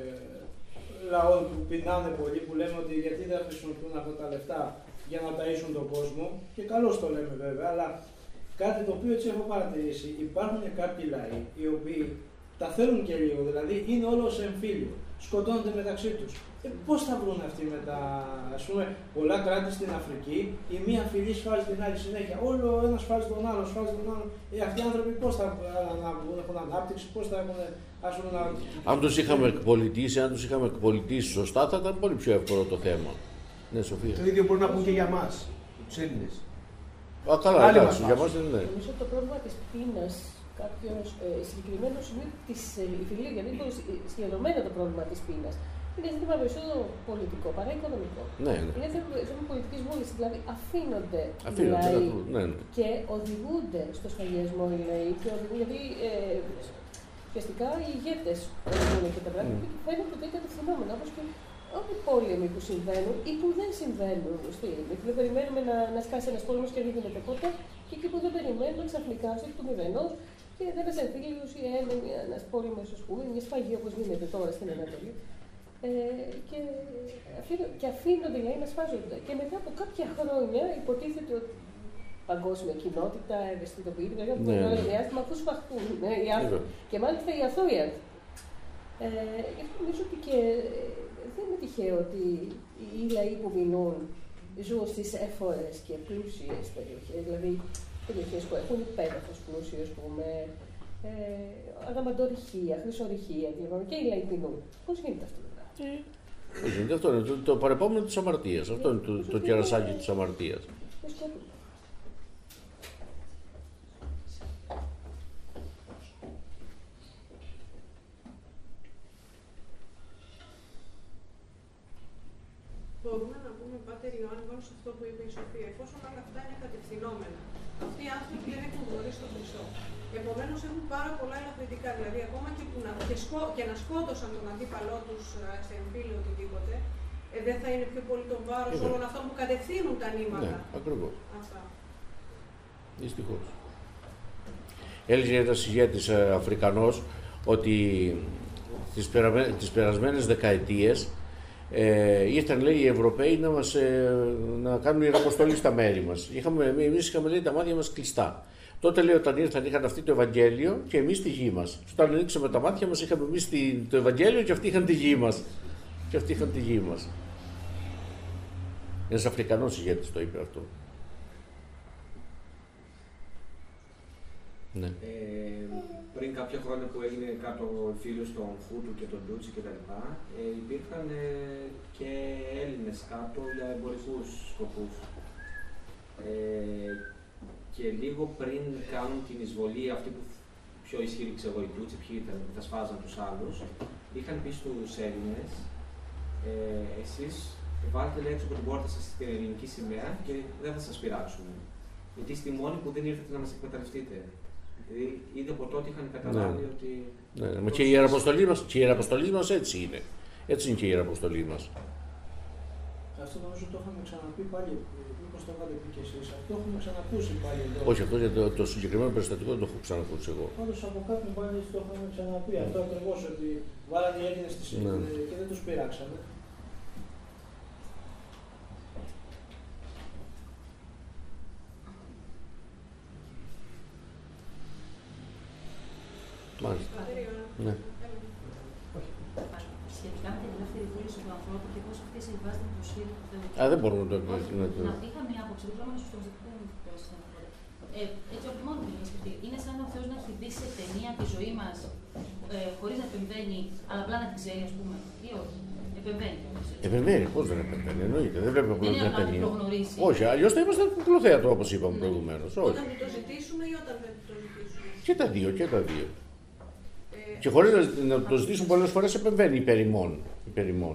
I: λαών που πεινάνε πολύ, που λέμε ότι γιατί δεν χρησιμοποιούν αυτά τα λεφτά για να ταΐσουν τον κόσμο. Και καλώς το λέμε βέβαια, αλλά κάτι το οποίο έτσι έχω παρατηρήσει, υπάρχουν κάποιοι λαοί οι οποίοι τα θέλουν και λίγο, δηλαδή είναι όλο σε εμφύλιο, σκοτώνονται μεταξύ τους. Ε, πώς θα βρουν αυτοί με τα, ας πούμε, πολλά κράτη στην Αφρική, η μία φυλή σφάζει την άλλη συνέχεια, όλο ένα σφάζει τον άλλο, σφάζει τον άλλο. Ε, αυτοί οι άνθρωποι πώς θα έχουν ανάπτυξη, πώς θα έχουν, ας πούμε, να...
A: Αν τους είχαμε εκπολιτήσει, αν τους είχαμε εκπολιτήσει σωστά, θα ήταν πολύ πιο εύκολο το θέμα. Ναι, Σοφία.
G: Το ίδιο μπορεί να πούν και για εμάς, τους Έλληνες.
A: Α, καλά, εντάξει, για μας δεν είναι.
E: Νομίζω το πρόβλημα της πείνας, κάποιος ε, συγκεκριμένος είναι της υφηλίας, γιατί είναι συγκεκριμένο το πρόβλημα της πείνας. Είναι ζήτημα περισσότερο πολιτικό παρά οικονομικό.
A: Ναι, ναι.
E: Είναι θέμα πολιτικής βούλησης, δηλαδή αφήνονται οι
A: λαοί ναι, ναι.
E: και οδηγούνται στο σφαγιασμό οι λαοί και οδηγούν, γιατί ε, ουσιαστικά οι ηγέτες οδηγούν και τα πράγματα mm. και φαίνεται ότι είναι κατευθυνόμενα, όπως και όλοι οι πόλεμοι που συμβαίνουν ή που δεν συμβαίνουν στην Ήπειρο. Δεν περιμένουμε να, να σκάσει ένας πόλεμος και δεν γίνεται ποτέ, και εκεί που δεν περιμένουμε ξαφνικά στο του μηδενός και ένας εμφύλιος ή ένας πόλεμος, ας πούμε, μια σφαγή όπως γίνεται τώρα στην Ανατολή. Ε, και, αφήνω, και αφήνονται δηλαδή να σφάζονται. Και μετά από κάποια χρόνια υποτίθεται ότι η παγκόσμια κοινότητα ευαισθητοποιείται για το πρώτο διάστημα αφού σφαχτούν ε, οι άνθρωποι. Και μάλιστα οι αθώοι άνθρωποι. Ε, γι' αυτό νομίζω ότι και δεν είναι τυχαίο ότι οι λαοί που μιλούν ζουν στις έφορες και πλούσιες περιοχές, δηλαδή περιοχές που έχουν υπέροχος πλούσιο, ας πούμε, ε, αδαμαντορυχεία, χρυσορυχεία, δηλαδή, και οι λαοί πεινούν. Πώς γίνεται αυτό?
A: Πώς γίνεται αυτό? Είναι το, το παρεπόμενο της αμαρτίας. Αυτό είναι το, το κερασάκι της αμαρτίας.
J: Μπορούμε να πούμε, Πάτερ Ιωάννη, πάνω σε αυτό που είπε η Σοφία, εφόσον όλα αυτά είναι κατευθυνόμενα. Αυτοί οι άνθρωποι δεν έχουν γνωρίσει το Χριστό. Επομένως έχουν πάρα πολλά ελαφρυντικά. Δηλαδή, ακόμα και, που να, και, σκό, και να σκότωσαν τον αντίπαλό του σε εμφύλιο οτιδήποτε, ε, δεν θα είναι πιο πολύ το βάρος ε, όλων αυτών που κατευθύνουν τα νήματα.
A: Ναι, ακριβώς.
J: Αυτά.
A: Δυστυχώς. Έλεγε ένας ηγέτης Αφρικανός ότι τις, περα, τις περασμένες δεκαετίες Ε, ήρθαν, λέει, οι Ευρωπαίοι να, μας, ε, να κάνουν ιεραποστολή στα μέρη μας. Είχαμε, εμείς είχαμε, λέει, τα μάτια μας κλειστά. Τότε, λέει, όταν ήρθαν, είχαν αυτοί το Ευαγγέλιο και εμείς τη γη μας. Όταν ανοίξαμε τα μάτια μας, είχαμε εμείς το Ευαγγέλιο και αυτοί είχαν τη γη μας. Και αυτοί είχαν τη γη μας. Ένας Αφρικανός ηγέτης το είπε αυτό. Ναι.
D: Ε, πριν κάποια χρόνια που έγινε κάτω φίλος των Χούτου και των Τούτσι κτλ. Ε, υπήρχαν ε, και Έλληνες κάτω για εμπορικούς σκοπούς. Ε, και λίγο πριν κάνουν την εισβολή αυτή που πιο ισχυροί, ξέρω οι Τούτσι, ποιοι ήταν, θα σφάζαν τους άλλους, είχαν πει στους Έλληνες, ε, εσείς βάλτε έξω από την πόρτα σας την ελληνική σημαία και δεν θα σας πειράξουμε. Γιατί είστε οι μόνοι που δεν ήρθατε να μας εκμεταλλευτείτε. Δηλαδή, ήδη από τότε είχαν καταλάβει
A: ναι.
D: ότι.
A: Ναι, ναι. Και η ιεραποστολή μας, και η ιεραποστολή μας έτσι είναι. Έτσι είναι και η ιεραποστολή μας.
I: Αυτό νομίζω το είχαμε ξαναπεί πάλι. Μήπως το είχατε πει και εσείς. Αυτό έχουμε ξανακούσει πάλι εδώ.
A: Όχι, αυτό για το, το συγκεκριμένο περιστατικό δεν το έχω ξανακούσει εγώ.
I: Πάντως από κάποιον πάλι το είχαμε ξαναπεί. Αυτό ακριβώς, ότι βάλανε οι Έλληνες στη
A: ναι.
I: και δεν τους πειράξανε.
A: Μάλιστα. Ναι.
B: Σχετικά με την ελεύθερη βούληση του ανθρώπου και πώς αυτή συμβάζει με το σχέδιο του Θεού.
A: Α, δεν μπορούμε να το πούμε.
B: Είχα μία άποψη, δεν μπορούμε να σου το ζητήσουμε. Έτσι, από μόνο μου σκεφτεί. Είναι σαν ο Θεός να έχει δει σε ταινία τη ζωή μας ε, χωρίς να επεμβαίνει, αλλά απλά να την ξέρει, ας πούμε. Ή όχι. Επεμβαίνει.
A: Επεμβαίνει, πώς δεν επεμβαίνει. Εννοείται. Δεν βλέπει απλά μια ταινία. Όχι, αλλιώς θα είμαστε κουκλοθέατρο, όπως είπαμε ναι. προηγουμένως.
J: Όταν το ζητήσουμε ή όταν δεν το ζητήσουμε.
A: Και τα δύο, και τα δύο. Και χωρίς να το ζητήσουν πολλές φορές επεμβαίνει υπερημών. υπερημών.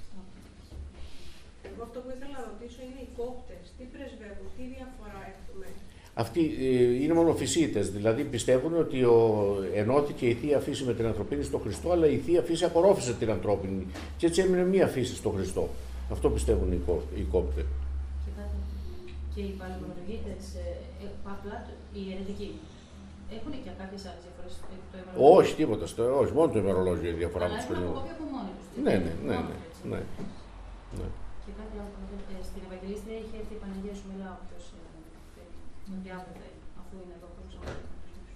J: Εγώ αυτό που ήθελα να ρωτήσω είναι οι κόπτες. Τι πρεσβεύουν, τι διαφορά έχουμε.
A: Αυτοί ε, είναι μονοφυσίτες, δηλαδή πιστεύουν ότι ο, ενώθηκε η Θεία Φύση με την ανθρωπίνη στο Χριστό, αλλά η Θεία Φύση απορρόφησε την ανθρώπινη και έτσι έμεινε μία φύση στο Χριστό. Αυτό πιστεύουν οι, κό, οι κόπτες.
B: Και οι παλαιολογίτες, ε, απλά οι αιρετικοί. Έχουν και κάποιες άλλες διαφορές στο ημερολόγιο.
A: Όχι, τίποτα. Στο, όχι, μόνο το ημερολόγιο είναι διαφορά με τους
B: παλαιούς. Αλλά έχουν από μόνοι τους.
A: Ναι, ναι, ναι. ναι, ναι, ναι.
B: Και κάτι άλλο που ε, στην Ευαγγελίστρια έχει έρθει η Παναγία σου μιλάω, ποιος με διάβρεπε, αφού είναι εδώ χωρίς να το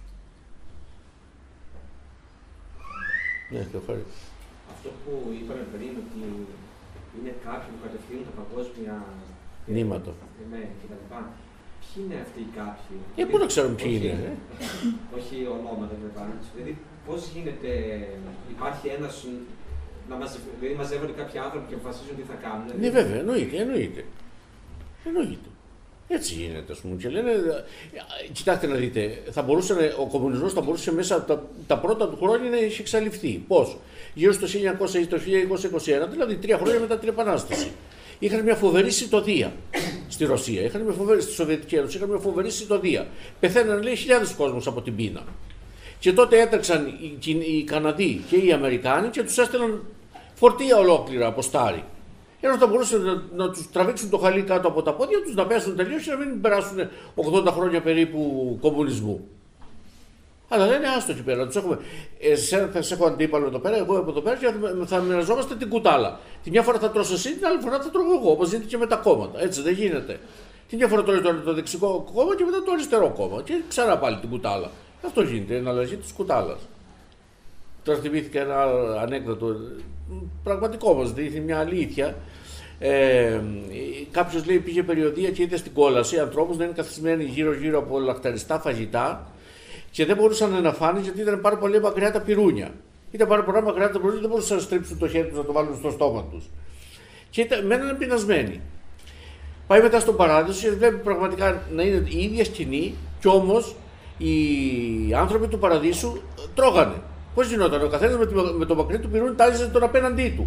A: Ναι, το χάρη.
D: Αυτό που είπαμε πριν, ότι είναι κάποιοι που κατευθύνουν τα παγκόσμια
A: νήματα.
D: Ναι, κτλ. Ποιοι είναι αυτοί οι κάποιοι.
A: Ε, πού να ξέρουμε ποιοι είναι. Ε?
D: Όχι ονόματα κλπ. Δηλαδή, πώς γίνεται, υπάρχει ένας. Να μαζευ, δηλαδή, μαζεύονται κάποιοι άνθρωποι και αποφασίζουν τι θα κάνουν.
A: Ναι, βέβαια, εννοείται. εννοείται. εννοείται. Έτσι γίνεται, ας πούμε. Και λένε, κοιτάξτε να δείτε, θα μπορούσε, ο κομμουνισμός θα μπορούσε μέσα από τα, τα πρώτα του χρόνια να έχει εξαλειφθεί. Πώς? Γύρω στο χίλια εννιακόσια είκοσι ένα, δηλαδή τρία χρόνια μετά την Επανάσταση. Είχαν μια φοβερή σιτοδεία στη Ρωσία, είχαν μια φοβερή, στη Σοβιετική Ένωση, είχαν μια φοβερή σιτοδεία. Πεθαίναν, λέει, χιλιάδες κόσμος από την πείνα. Και τότε έτρεξαν οι, οι Καναδοί και οι Αμερικάνοι και τους έστελναν φορτία ολόκληρα από στάρι. Ενώ θα μπορούσαν να, να τους τραβήξουν το χαλί κάτω από τα πόδια τους, να πέσουν τελείως και να μην περάσουν ογδόντα χρόνια περίπου κομμουνισμού. Αλλά λένε άστο εκεί πέρα, τους έχουμε. Εσένα θα σε έχω αντίπαλο εδώ πέρα, εγώ από εδώ πέρα και θα μοιραζόμαστε την κουτάλα. Τη μια φορά θα τρως εσύ, την άλλη φορά θα τρώω εγώ, όπως γίνεται και με τα κόμματα. Έτσι δεν γίνεται. Τη μια φορά τρώει το, το δεξικό κόμμα και μετά το αριστερό κόμμα. Και ξανά πάλι την κουτάλα. Αυτό γίνεται, η εναλλαγή τη κουτάλα. Τώρα θυμήθηκα ένα ανέκδοτο, πραγματικό όμως, δείχνει μια αλήθεια. Ε, κάποιος λέει πήγε περιοδία και είδε στην κόλαση ανθρώπους να είναι καθισμένοι γύρω-γύρω από λαχταριστά φαγητά και δεν μπορούσαν να φάνε γιατί ήταν πάρα πολύ μακριά τα πυρούνια. Ήταν πάρα πολύ μακριά τα πυρούνια, δεν μπορούσαν να στρίψουν το χέρι τους να το βάλουν στο στόμα τους. Και ήταν, μένανε πεινασμένοι. Πάει μετά στον παράδεισο και βλέπει πραγματικά να είναι η ίδια σκηνή, κι όμως οι άνθρωποι του παραδείσου τρώγανε. Πώς γινόταν, ο καθένας με, με το μακρύ του πυρούνι τάιζε τον απέναντί του.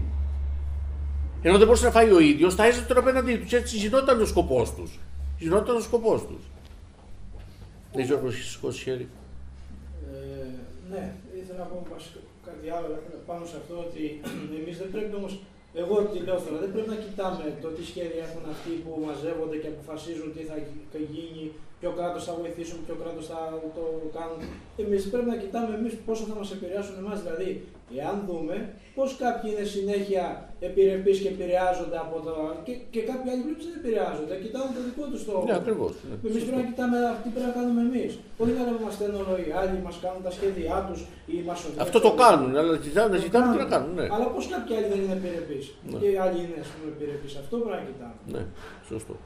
A: Ενώ δεν μπορούσε να φάει ο ίδιος, τάιζε τον απέναντί του. Και έτσι γινόταν ο σκοπός τους. Γινόταν ο σκοπός τους. Δεν ξέρω πώς έχει σηκώσει χέρι.
I: Ε, ναι, ήθελα να πω κάτι άλλο πάνω σε αυτό ότι εμείς δεν πρέπει όμως. Εγώ τι λέω τώρα, δεν πρέπει να κοιτάμε το τι σχέδια έχουν αυτοί που μαζεύονται και αποφασίζουν τι θα γίνει, ποιο κράτος θα βοηθήσουν, ποιο κράτος θα το κάνουν. Εμείς πρέπει να κοιτάμε εμείς πόσο θα μας επηρεάσουν εμάς. Δηλαδή, εάν δούμε πώς κάποιοι είναι συνέχεια επιρρεπείς και επηρεάζονται από το. και, και κάποιοι άλλοι βλέπουν δεν επηρεάζονται, κοιτάνε το δικό τους το.
A: Ναι, ακριβώς. Ναι,
I: εμείς πρέπει να κοιτάμε τι πρέπει να κάνουμε εμείς. Όχι να λέμε είμαστε όλο οι άλλοι, μας κάνουν τα σχέδιά τους ή μας οδηγούν.
A: Αυτό το κάνουν, αλλά ζητάνε, ζητάνε τι να κάνουν. Ναι.
I: Αλλά πώς κάποιοι άλλοι δεν είναι επιρρεπείς
A: ναι.
I: και οι άλλοι είναι ας πούμε επιρρεπείς. Αυτό πρέπει να κοιτάμε.
A: Ναι, σωστό.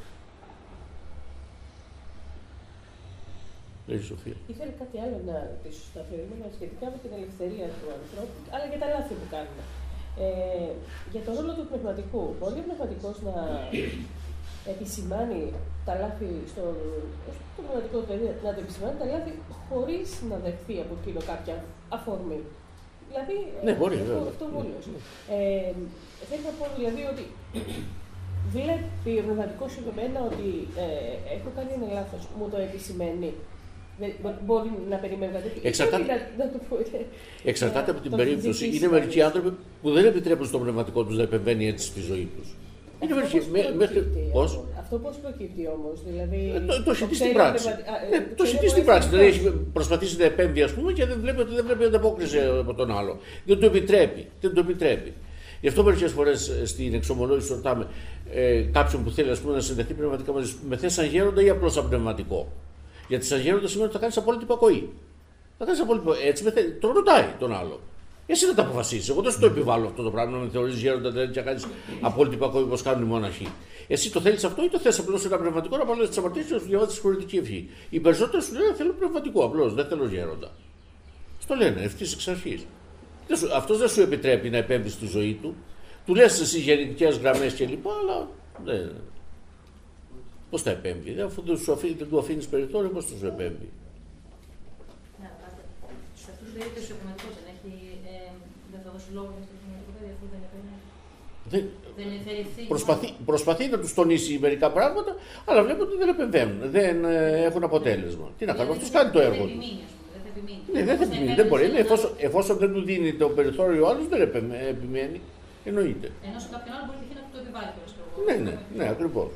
A: Λέει η Σοφία.
E: Ήθελα κάτι άλλο να ρωτήσω στα αφιερωμένα σχετικά με την ελευθερία του ανθρώπου, αλλά και τα λάθη που κάνουμε. Ε, για τον ρόλο του πνευματικού. Μπορεί ο πνευματικός να επισημάνει τα λάθη στο, στο πνευματικό παιδί, να το επισημάνει τα λάθη χωρίς να δεχθεί από εκείνο κάποια αφορμή. Δηλαδή,
A: ναι, μπορεί,
E: αυτό, αυτό βούλος. Ε, θέλω να πω δηλαδή ότι βλέπει ο πνευματικός σου εμένα ότι ε, έχω κάνει ένα λάθος, μου το επισημαίνει. Μπορεί να περιμένει κάτι.
A: Εξαρτάται,
E: να, να το πω,
A: εξαρτάται
E: να,
A: από την
E: το
A: περίπτωση. Είναι μερικοί άνθρωποι που δεν επιτρέπουν στο πνευματικό τους να επεμβαίνει έτσι στη ζωή τους. Είναι μερικοί. Πώς?
E: Αυτό πώς προκύπτει όμως, δηλαδή.
A: Ε, το, το έχει δει στην πράξη. Ε, το έχει δει στην πράξη. Δηλαδή έχει προσπαθήσει να επέμβει, ας πούμε, και δεν βλέπει ότι δεν βλέπει ανταπόκριση από τον άλλο. Δεν το επιτρέπει. Δεν το επιτρέπει. Γι' αυτό μερικές φορές στην εξομολόγηση ρωτάμε ε, κάποιον που θέλει, ας πούμε, να συνδεθεί πνευματικά μαζί σου, με θες σαν γέροντα ή απλώς σαν πνευματικό. Γιατί σαν γέροντα σημαίνει ότι θα κάνεις απόλυτη υπακοή. Θα κάνεις απόλυτη υπακοή. Έτσι με θε... τον ρωτάει τον άλλο. Εσύ δεν τα αποφασίσεις. Εγώ δεν σου το επιβάλλω αυτό το πράγμα, να με θεωρείς γέροντα δηλαδή, και να κάνεις απόλυτη υπακοή όπως κάνουν οι μοναχοί. Εσύ το θέλεις αυτό ή το θες απλώς ένα πνευματικό να πάρεις τις αμαρτίες και να σου διαβάσεις τη χωρητική ευχή. Οι περισσότεροι σου λένε θέλω πνευματικό απλώς, δεν θέλω γέροντα. Στο λένε ευθύς εξ αρχής. Αυτός δεν σου επιτρέπει να επέμβει στη ζωή του. Του λες εσύ γενικές γραμμές κλπ. Αλλά δεν. Πώς θα επέμβει, αφού δεν, σου αφήνει, δεν του αφήνεις περιθώριο, πώς θα σου επέμβει.
B: Ναι, σε αυτούς τους περίπτωση ο πνευματικός δεν έχει, ε, δεν θα δώσει λόγο για το πνευματικό παιδί, αφού δεν επέμβει. Δεν, δεν είναι προσπαθεί,
A: προσπαθεί να τους τονίσει μερικά πράγματα, αλλά βλέπω ότι δεν επεμβαίνουν, δεν ε, έχουν αποτέλεσμα. Τι να κάνουμε, αυτός κάνει το έργο του. Ναι, δεν θα επιμείνει, δεν μπορεί. Ναι, εφόσον, εφόσον δεν του δίνει το περιθώριο ο άλλος, δεν επιμένει. Εννοείται.
B: Ενώ σε κάποιον άλλο μπορεί να το επιβάλλει.
A: Ναι, ναι, ναι, ακριβώς.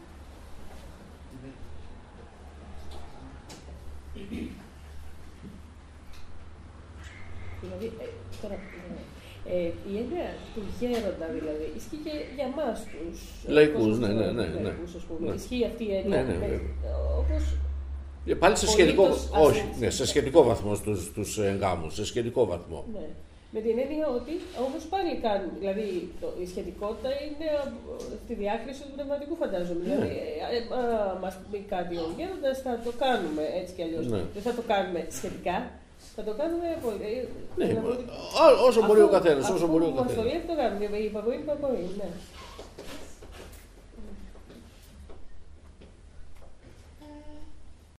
E: Δηλαδή, ε, τώρα, ε, η έννοια του γέροντα δηλαδή ισχύει και για εμάς τους
A: λαϊκούς, ναι, ναι, ναι, ναι.
E: ναι. Ισχύει αυτή η έννοια.
A: Ναι, ναι, ναι.
E: Όπως
A: πάλι σε σχετικό, όχι, ναι, σε σχετικό βαθμό στους, στους γάμους, σε σχετικό βαθμό.
E: Ναι. Με την έννοια ότι όμως πάλι κάνουν, δηλαδή το, η σχετικότητα είναι στη διάκριση του πνευματικού φαντάζομαι. Ναι. Δηλαδή, ε, ε, α, μας πει κάτι ο γέροντας, θα το κάνουμε έτσι κι αλλιώς. Ναι. Δεν θα το κάνουμε σχετικά, θα το κάνουμε πολύ.
A: Ναι, όσο μπορεί ο καθένας, όσο μπορεί ο καθένας.
E: Μας το λέει το κάνουμε, η υπακοή είναι υπακοή, ναι.